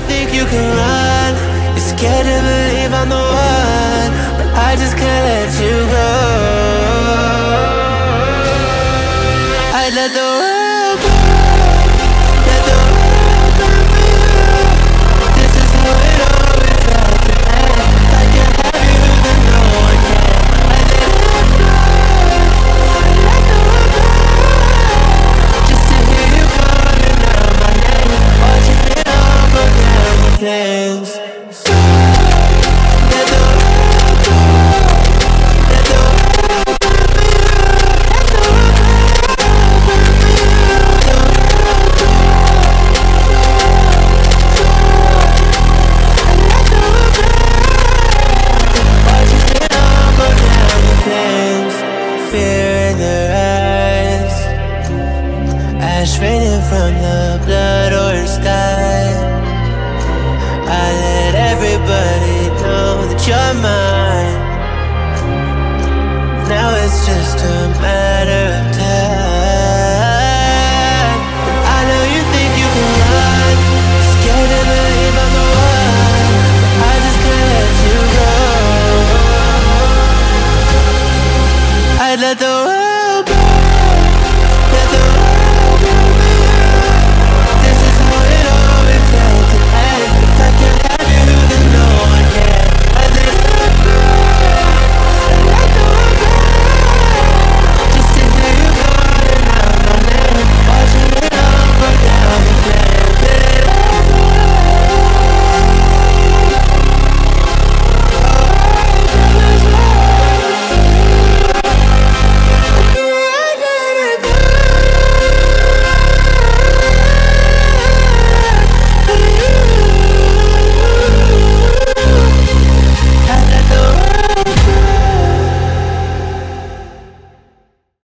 think you can run. You're scared to believe I'm the one, but I just can't let you go. I let the world go, let the world burn for you. This is how it always had to end. If I can't have you, then no one can. I let it go, I let the world go, just to hear you calling out my name, watching it all go down in flames. So let the world go, let the world burn for you, let the world burn for you, let the world go, and let the world burn, watching it all go down in flames. Fear in their eyes, ash raining from the blood orange sky. I let everybody know that you're mine.